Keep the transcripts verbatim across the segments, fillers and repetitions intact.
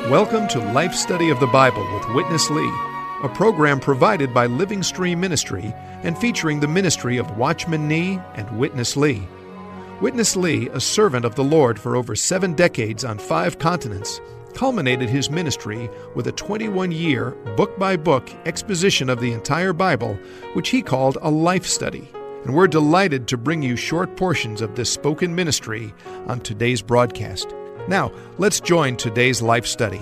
Welcome to Life Study of the Bible with Witness Lee, a program provided by Living Stream Ministry and featuring the ministry of Watchman Nee and Witness Lee. Witness Lee, a servant of the Lord for over seven decades on five continents, culminated his ministry with a twenty-one-year, book-by-book exposition of the entire Bible, which he called a life study. And we're delighted to bring you short portions of this spoken ministry on today's broadcast. Now, let's join today's life study.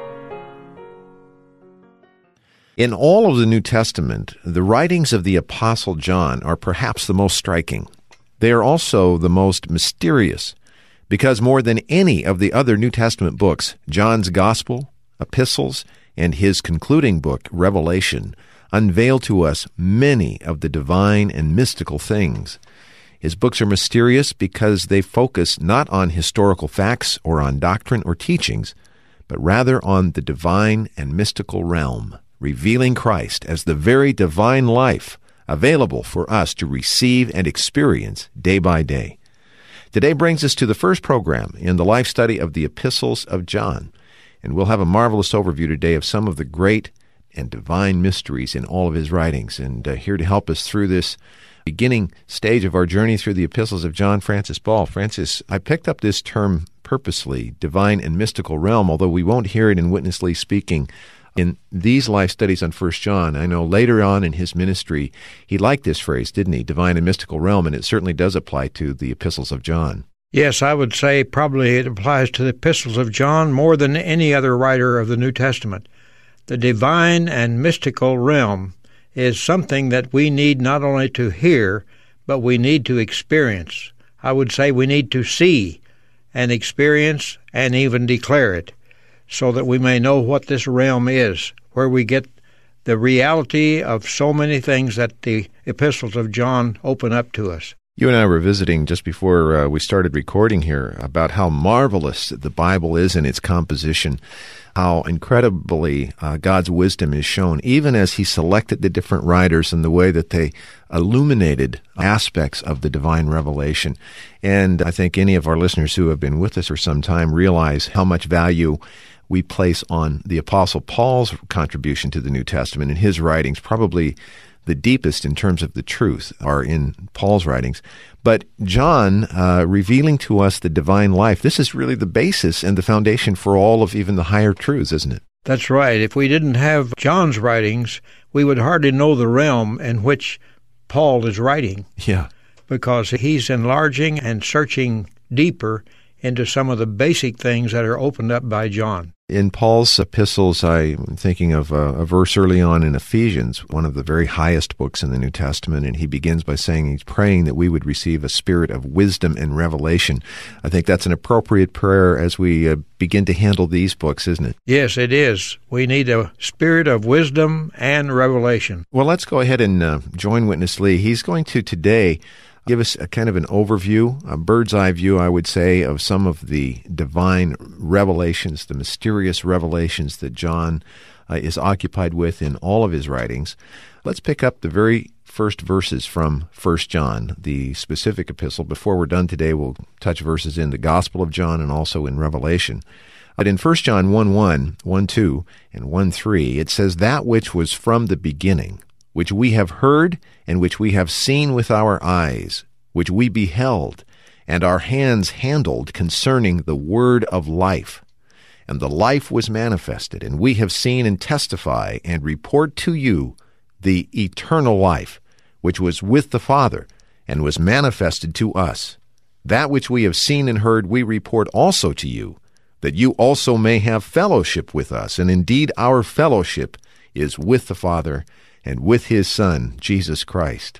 In all of the New Testament, the writings of the Apostle John are perhaps the most striking. They are also the most mysterious, because more than any of the other New Testament books, John's Gospel, epistles, and his concluding book, Revelation, unveil to us many of the divine and mystical things. His books are mysterious because they focus not on historical facts or on doctrine or teachings, but rather on the divine and mystical realm, revealing Christ as the very divine life available for us to receive and experience day by day. Today brings us to the first program in the life study of the epistles of John, and we'll have a marvelous overview today of some of the great and divine mysteries in all of his writings. And uh, here to help us through this beginning stage of our journey through the epistles of John, Francis Ball. Francis, I picked up this term purposely, divine and mystical realm, although we won't hear it in Witness Lee speaking in these life studies on First John. I know later on in his ministry, he liked this phrase, didn't he? Divine and mystical realm, and it certainly does apply to the epistles of John. Yes, I would say probably it applies to the epistles of John more than any other writer of the New Testament. The divine and mystical realm is something that we need not only to hear, but we need to experience. I would say we need to see and experience and even declare it, so that we may know what this realm is, where we get the reality of so many things that the epistles of John open up to us. You and I were visiting just before uh, we started recording here about how marvelous the Bible is in its composition, how incredibly uh, God's wisdom is shown, even as he selected the different writers and the way that they illuminated aspects of the divine revelation. And I think any of our listeners who have been with us for some time realize how much value we place on the Apostle Paul's contribution to the New Testament and his writings. Probably the deepest in terms of the truth are in Paul's writings. But John, uh, revealing to us the divine life, this is really the basis and the foundation for all of even the higher truths, isn't it? That's right. If we didn't have John's writings, we would hardly know the realm in which Paul is writing. Yeah. Because he's enlarging and searching deeper into some of the basic things that are opened up by John. In Paul's epistles, I'm thinking of a, a verse early on in Ephesians, one of the very highest books in the New Testament, and he begins by saying he's praying that we would receive a spirit of wisdom and revelation. I think that's an appropriate prayer as we uh, begin to handle these books, isn't it? Yes, it is. We need a spirit of wisdom and revelation. Well, let's go ahead and uh, join Witness Lee. He's going to today give us a kind of an overview, a bird's eye view, I would say, of some of the divine revelations, the mysterious revelations that John uh, is occupied with in all of his writings. Let's pick up the very first verses from First John, the specific epistle. Before we're done today, we'll touch verses in the Gospel of John and also in Revelation. But in First John one one, one two, and one three, it says, "That which was from the beginning, which we have heard, and which we have seen with our eyes, which we beheld, and our hands handled concerning the word of life. And the life was manifested, and we have seen and testify and report to you the eternal life, which was with the Father, and was manifested to us. That which we have seen and heard we report also to you, that you also may have fellowship with us. And indeed our fellowship is with the Father and with his Son, Jesus Christ."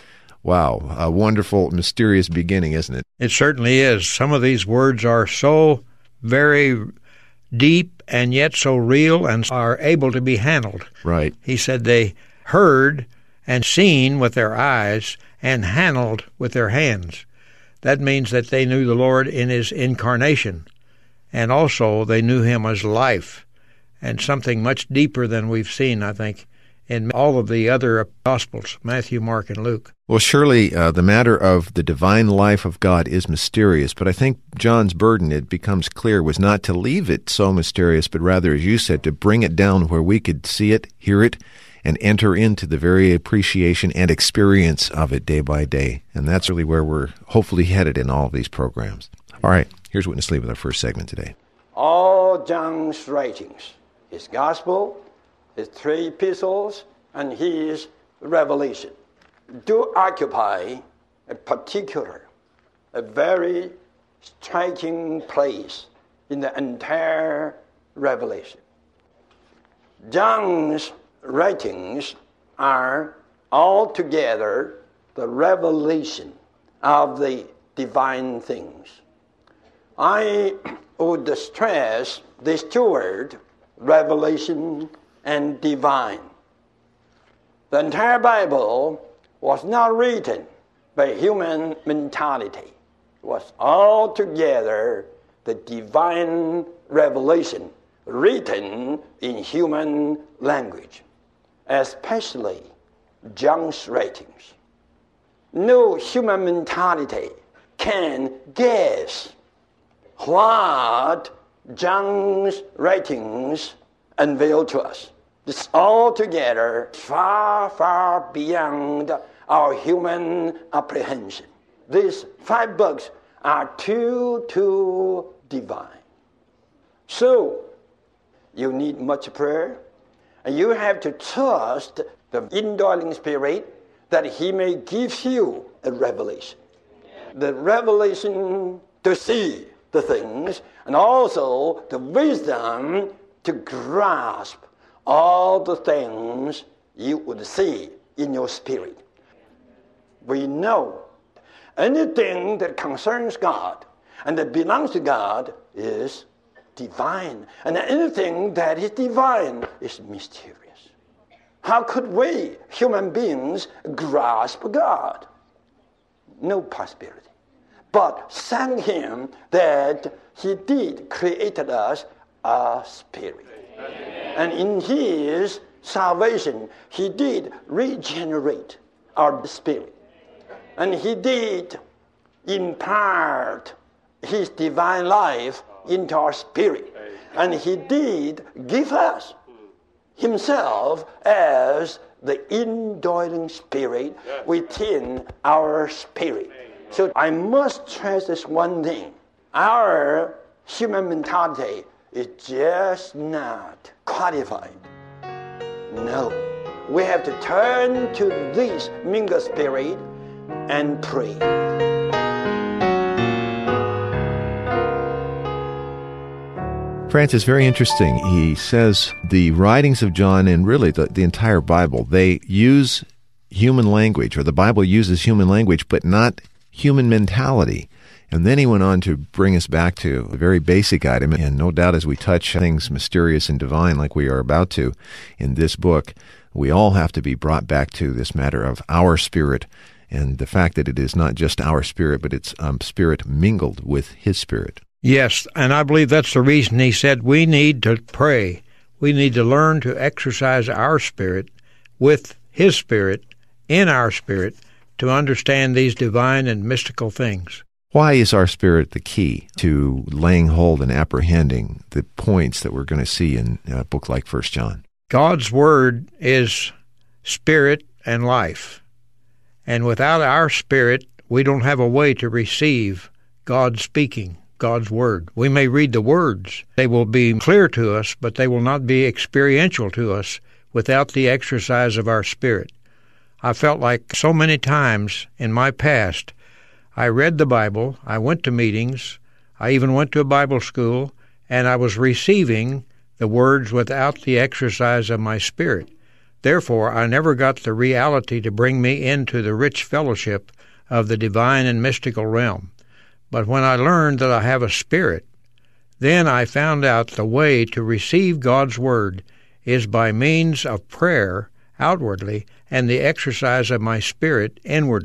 Wow, a wonderful, mysterious beginning, isn't it? It certainly is. Some of these words are so very deep and yet so real and are able to be handled. Right. He said they heard and seen with their eyes and handled with their hands. That means that they knew the Lord in his incarnation, and also they knew him as life, and something much deeper than we've seen, I think, in all of the other Gospels, Matthew, Mark, and Luke. Well, surely uh, the matter of the divine life of God is mysterious, but I think John's burden, it becomes clear, was not to leave it so mysterious, but rather, as you said, to bring it down where we could see it, hear it, and enter into the very appreciation and experience of it day by day. And that's really where we're hopefully headed in all of these programs. All right, here's Witness Lee with our first segment today. All John's writings, his gospel, his three epistles, and his revelation, do occupy a particular, a very striking place in the entire revelation. John's writings are altogether the revelation of the divine things. I would stress this two words, revelation and divine. The entire Bible was not written by human mentality. It was altogether the divine revelation written in human language, especially John's writings. No human mentality can guess what John's writings unveil to us. It's altogether far, far beyond our human apprehension. These five books are too, too divine. So, you need much prayer, and you have to trust the indwelling Spirit that He may give you a revelation. The revelation to see the things, and also the wisdom to grasp all the things you would see in your spirit. We know anything that concerns God and that belongs to God is divine, and anything that is divine is mysterious. How could we, human beings, grasp God? No possibility. But thank Him that He did create us a spirit. Amen. And in His salvation, He did regenerate our spirit. And He did impart His divine life into our spirit. And He did give us Himself as the indwelling Spirit within our spirit. So I must stress this one thing. Our human mentality is just not qualified. No. We have to turn to this mingled Spirit and pray. Francis, very interesting. He says the writings of John and really the, the entire Bible, they use human language, or the Bible uses human language, but not human mentality. And then he went on to bring us back to a very basic item, and no doubt as we touch things mysterious and divine like we are about to in this book, we all have to be brought back to this matter of our spirit and the fact that it is not just our spirit, but it's um, spirit mingled with His Spirit. Yes, and I believe that's the reason he said we need to pray. We need to learn to exercise our spirit with His Spirit, in our spirit, to understand these divine and mystical things. Why is our spirit the key to laying hold and apprehending the points that we're going to see in a book like First John? God's Word is spirit and life. And without our spirit, we don't have a way to receive God speaking, God's Word. We may read the words. They will be clear to us, but they will not be experiential to us without the exercise of our spirit. I felt like so many times in my past, I read the Bible, I went to meetings, I even went to a Bible school, and I was receiving the words without the exercise of my spirit. Therefore, I never got the reality to bring me into the rich fellowship of the divine and mystical realm. But when I learned that I have a spirit, then I found out the way to receive God's Word is by means of prayer outwardly and the exercise of my spirit inwardly.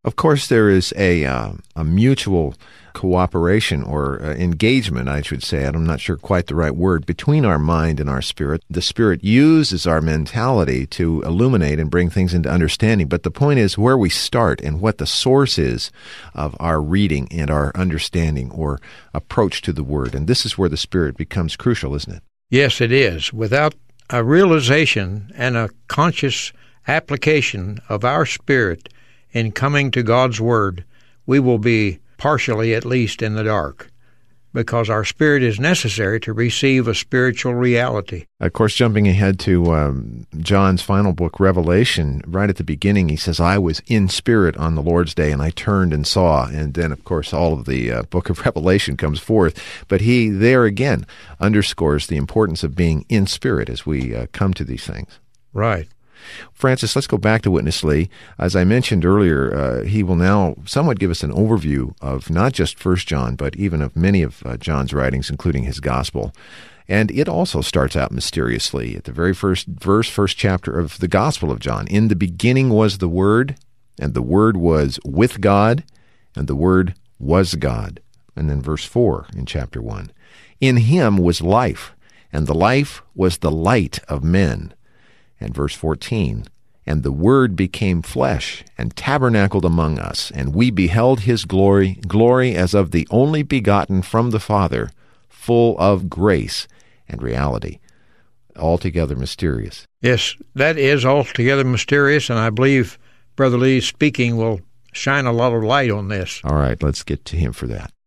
Of course, there is a uh, a mutual cooperation or uh, engagement, I should say. I'm not sure quite the right word, between our mind and our spirit. The Spirit uses our mentality to illuminate and bring things into understanding. But the point is where we start and what the source is of our reading and our understanding or approach to the Word. And this is where the Spirit becomes crucial, isn't it? Yes, it is. Without a realization and a conscious application of our spirit in coming to God's Word, we will be partially at least in the dark, because our spirit is necessary to receive a spiritual reality. Of course, jumping ahead to um, John's final book, Revelation, right at the beginning, he says, I was in spirit on the Lord's day, and I turned and saw. And then, of course, all of the uh, book of Revelation comes forth. But he, there again, underscores the importance of being in spirit as we uh, come to these things. Right. Francis, let's go back to Witness Lee. As I mentioned earlier, uh, he will now somewhat give us an overview of not just First John, but even of many of uh, John's writings, including his Gospel. And it also starts out mysteriously at the very first verse, first chapter of the Gospel of John. In the beginning was the Word, and the Word was with God, and the Word was God. And then verse four in chapter one. In him was life, and the life was the light of men. And verse fourteen, and the Word became flesh and tabernacled among us, and we beheld his glory, glory as of the only begotten from the Father, full of grace and reality. Altogether mysterious. Yes, that is altogether mysterious, and I believe Brother Lee's speaking will shine a lot of light on this. All right, let's get to him for that.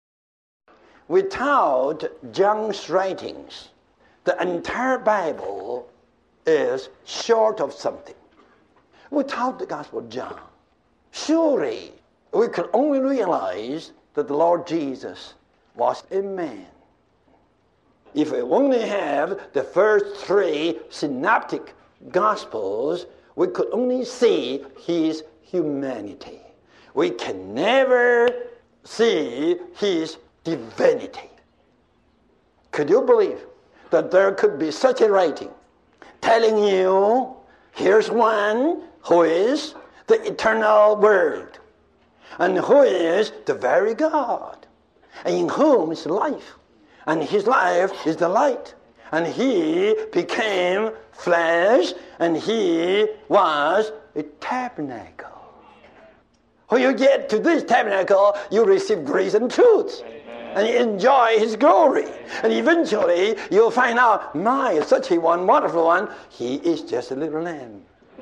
Without John's writings, the entire Bible is short of something. Without the Gospel of John, surely we could only realize that the Lord Jesus was a man. If we only have the first three synoptic Gospels, we could only see his humanity. We can never see his divinity. Could you believe that there could be such a writing telling you, here's one who is the eternal Word, and who is the very God, and in whom is life, and his life is the light, and he became flesh, and he was a tabernacle. When you get to this tabernacle, you receive grace and truth. And you enjoy his glory. And eventually, you'll find out, my, such a one, wonderful one, he is just a little lamb.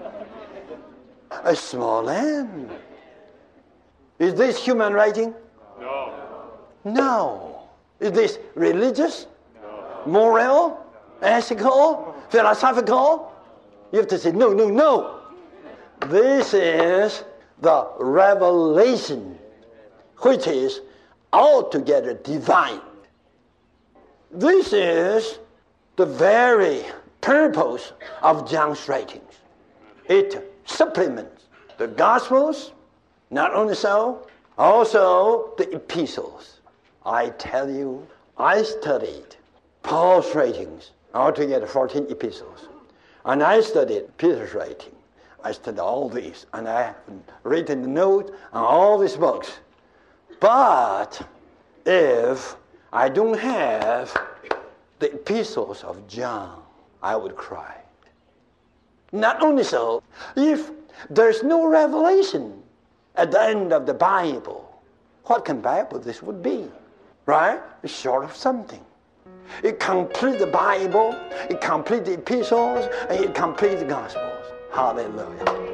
A small lamb. Is this human writing? No. No. Is this religious? No. Moral? No. Ethical? Philosophical? You have to say, no, no, no. This is the revelation, which is altogether divine. This is the very purpose of John's writings. It supplements the Gospels, not only so, also the epistles. I tell you, I studied Paul's writings, altogether fourteen epistles, and I studied Peter's writing. I studied all these, and I have written the note on all these books. But if I don't have the epistles of John, I would cry. Not only so, if there's no revelation at the end of the Bible, what can Bible this would be? Right? It's short of something. It completes the Bible, it completes the epistles, and it completes the Gospels. Hallelujah.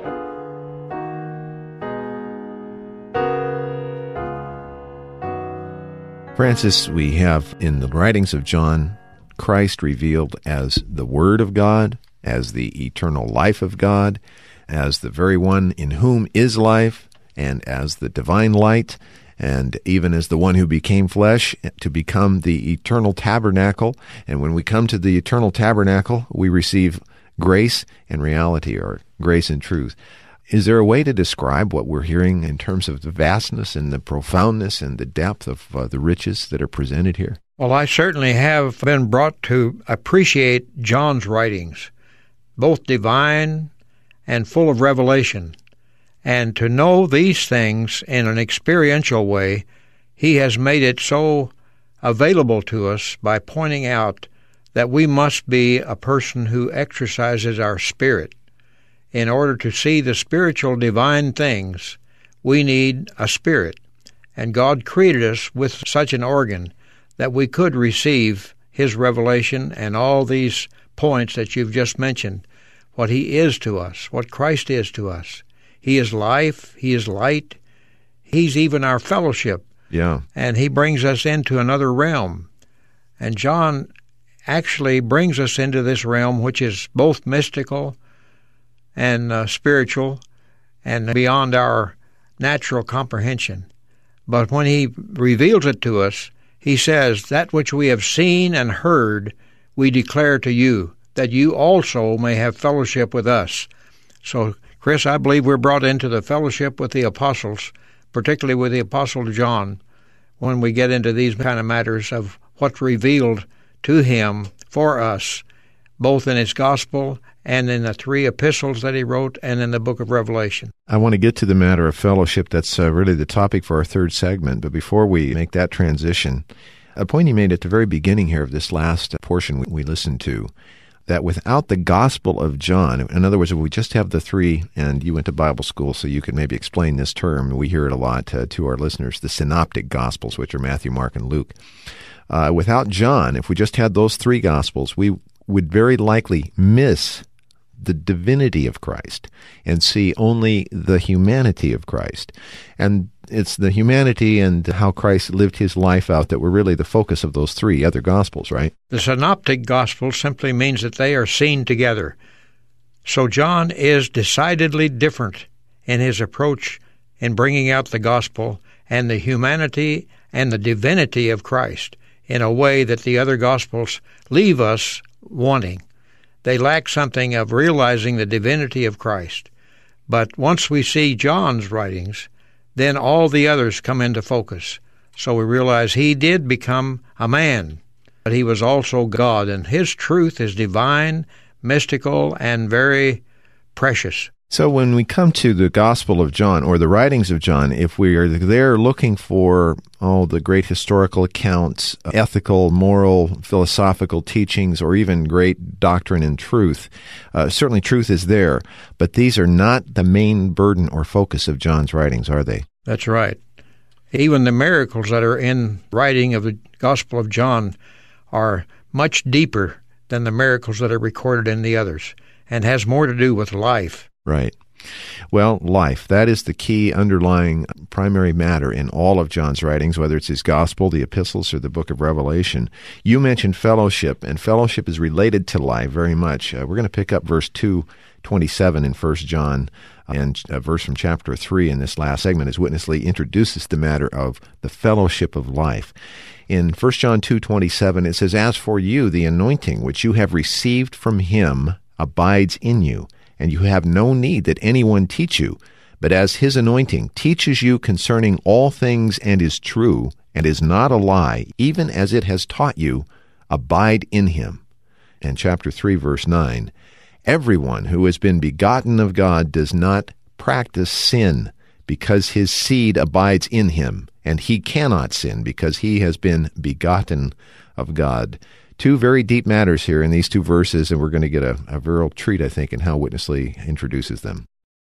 Francis, we have in the writings of John, Christ revealed as the Word of God, as the eternal life of God, as the very one in whom is life, and as the divine light, and even as the one who became flesh to become the eternal tabernacle. And when we come to the eternal tabernacle, we receive grace and reality, or grace and truth. Is there a way to describe what we're hearing in terms of the vastness and the profoundness and the depth of uh, the riches that are presented here? Well, I certainly have been brought to appreciate John's writings, both divine and full of revelation. And to know these things in an experiential way, he has made it so available to us by pointing out that we must be a person who exercises our spirit. In order to see the spiritual divine things, we need a spirit. And God created us with such an organ that we could receive his revelation and all these points that you've just mentioned, what he is to us, what Christ is to us. He is life, he is light, he's even our fellowship. Yeah. And he brings us into another realm. And John actually brings us into this realm which is both mystical and uh, spiritual and beyond our natural comprehension. But when he reveals it to us, he says, that which we have seen and heard, we declare to you, that you also may have fellowship with us. So, Chris, I believe we're brought into the fellowship with the apostles, particularly with the Apostle John, when we get into these kind of matters of what's revealed to him for us, both in his gospel and in the three epistles that he wrote and in the book of Revelation. I want to get to the matter of fellowship. That's uh, really the topic for our third segment. But before we make that transition, a point you made at the very beginning here of this last portion we, we listened to, that without the Gospel of John, in other words, if we just have the three, and you went to Bible school, so you could maybe explain this term, we hear it a lot uh, to our listeners, the synoptic Gospels, which are Matthew, Mark, and Luke. Uh, without John, if we just had those three Gospels, we would very likely miss the divinity of Christ and see only the humanity of Christ. And it's the humanity and how Christ lived his life out that were really the focus of those three other Gospels, right? The synoptic Gospel simply means that they are seen together. So John is decidedly different in his approach in bringing out the Gospel and the humanity and the divinity of Christ in a way that the other Gospels leave us wanting. They lack something of realizing the divinity of Christ. But once we see John's writings, then all the others come into focus. So we realize he did become a man, but he was also God, and his truth is divine, mystical, and very precious. So when we come to the Gospel of John, or the writings of John, if we are there looking for, oh, the great historical accounts, ethical, moral, philosophical teachings, or even great doctrine and truth, uh, certainly truth is there, but these are not the main burden or focus of John's writings, are they? That's right. Even the miracles that are in writing of the Gospel of John are much deeper than the miracles that are recorded in the others, and has more to do with life. Right. Well, life, that is the key underlying primary matter in all of John's writings, whether it's his gospel, the epistles, or the book of Revelation. You mentioned fellowship, and fellowship is related to life very much. Uh, we're going to pick up verse two twenty-seven in First John, and a verse from chapter three in this last segment as Witness Lee introduces the matter of the fellowship of life. In First John two twenty-seven, it says, "As for you, the anointing which you have received from him abides in you, and you have no need that anyone teach you. But as his anointing teaches you concerning all things and is true, and is not a lie, even as it has taught you, abide in him." And chapter three, verse nine, "Everyone who has been begotten of God does not practice sin, because his seed abides in him, and he cannot sin, because he has been begotten of God." Two very deep matters here in these two verses, and we're going to get a, a real treat, I think, in how Witness Lee introduces them.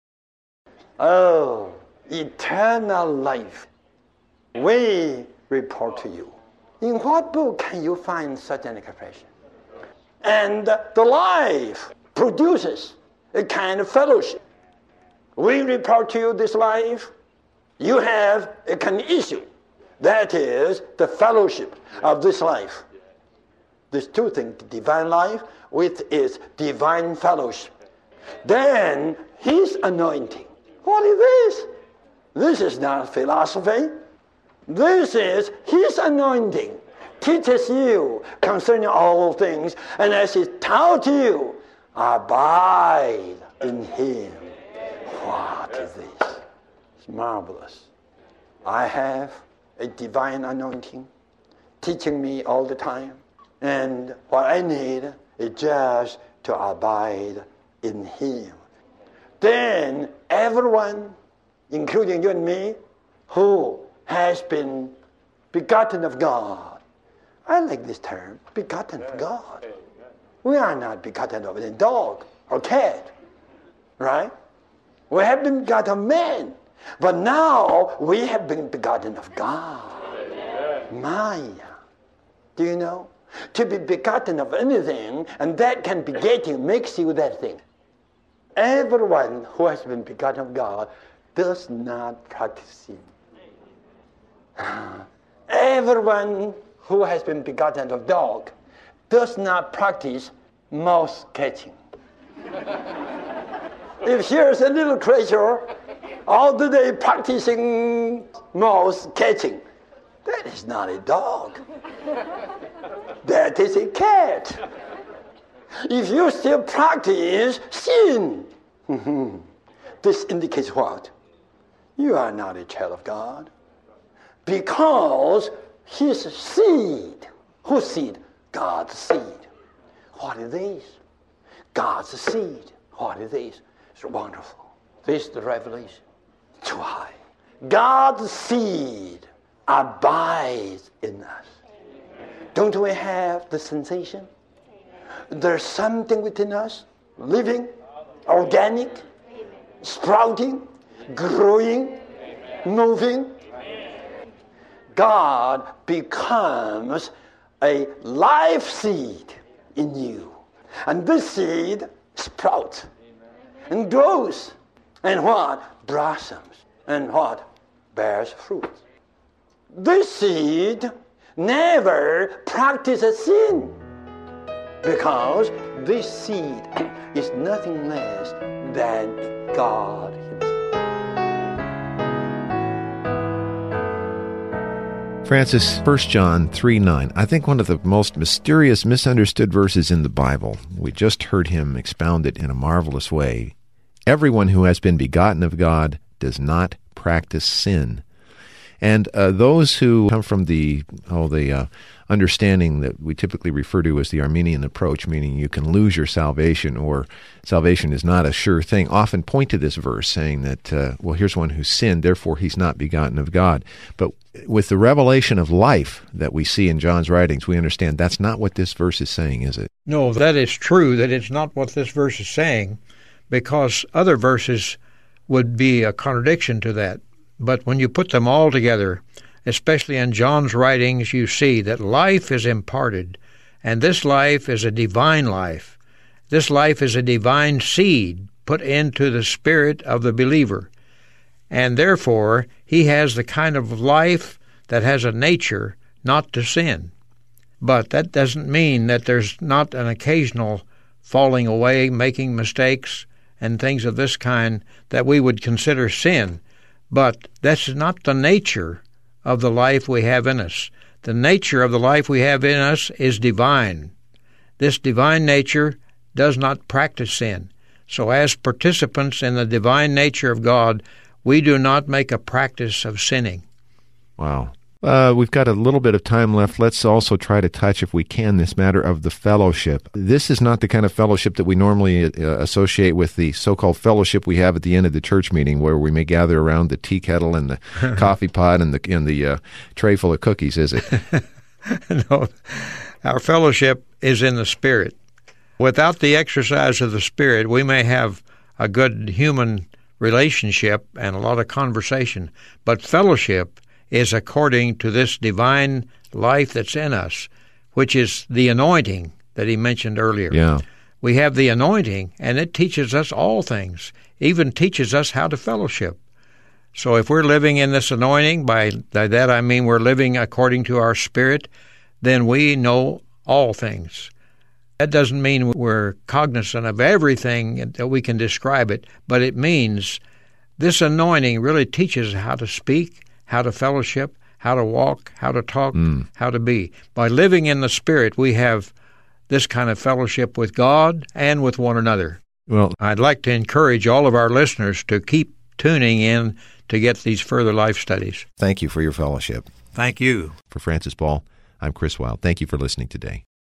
Oh, eternal life, we report to you. In what book can you find such an expression? And the life produces a kind of fellowship. We report to you this life. You have a kind of issue. That is the fellowship of this life. There's two things, divine life with its divine fellowship. Then his anointing. What is this? This is not philosophy. This is his anointing. Teaches you concerning all things, and as he taught you, abide in him. What is this? It's marvelous. I have a divine anointing teaching me all the time. And what I need is just to abide in him. Then everyone including you and me, who has been begotten of God. I like this term, begotten of God. We are not begotten of a dog or cat, right? We have been begotten of man, but now we have been begotten of God. Maya. Do you know? To be begotten of anything, and that can be getting, makes you that thing. Everyone who has been begotten of God does not practice sin. Everyone who has been begotten of dog does not practice mouse catching. If here's a little creature all the day practicing mouse catching, that is not a dog. That is a cat. If you still practice sin, this indicates what? You are not a child of God. Because his seed, whose seed? God's seed. What is this? God's seed. What is this? It's wonderful. This is the revelation. Too high. God's seed abides in us. Don't we have the sensation? There's something within us, living, organic, sprouting, growing, moving. God becomes a life seed in you. And this seed sprouts and grows. And what? Blossoms. And what? Bears fruit. This seed never practices sin, because this seed is nothing less than God himself. Francis, First John three nine, I think one of the most mysterious, misunderstood verses in the Bible. We just heard him expound it in a marvelous way. Everyone who has been begotten of God does not practice sin. And uh, those who come from the oh the uh, understanding that we typically refer to as the Arminian approach, meaning you can lose your salvation or salvation is not a sure thing, often point to this verse saying that, uh, well, here's one who sinned, therefore he's not begotten of God. But with the revelation of life that we see in John's writings, we understand that's not what this verse is saying, is it? No, that is true, that it's not what this verse is saying, because other verses would be a contradiction to that. But when you put them all together, especially in John's writings, you see that life is imparted, and this life is a divine life. This life is a divine seed put into the spirit of the believer. And therefore, he has the kind of life that has a nature not to sin. But that doesn't mean that there's not an occasional falling away, making mistakes, and things of this kind that we would consider sin. But that's not the nature of the life we have in us. The nature of the life we have in us is divine. This divine nature does not practice sin. So as participants in the divine nature of God, we do not make a practice of sinning. Wow. Uh, we've got a little bit of time left. Let's also try to touch, if we can, this matter of the fellowship. This is not the kind of fellowship that we normally uh, associate with the so-called fellowship we have at the end of the church meeting, where we may gather around the tea kettle and the coffee pot and the and the uh, tray full of cookies, is it? No. Our fellowship is in the Spirit. Without the exercise of the Spirit, we may have a good human relationship and a lot of conversation, but fellowship is according to this divine life that's in us, which is the anointing that he mentioned earlier. Yeah. We have the anointing, and it teaches us all things, even teaches us how to fellowship. So if we're living in this anointing, by, by that I mean we're living according to our spirit, then we know all things. That doesn't mean we're cognizant of everything that we can describe it, but it means this anointing really teaches how to speak, how to fellowship, how to walk, how to talk, mm. how to be. By living in the Spirit, we have this kind of fellowship with God and with one another. Well, I'd like to encourage all of our listeners to keep tuning in to get these further life studies. Thank you for your fellowship. Thank you. For Francis Ball, I'm Chris Wilde. Thank you for listening today.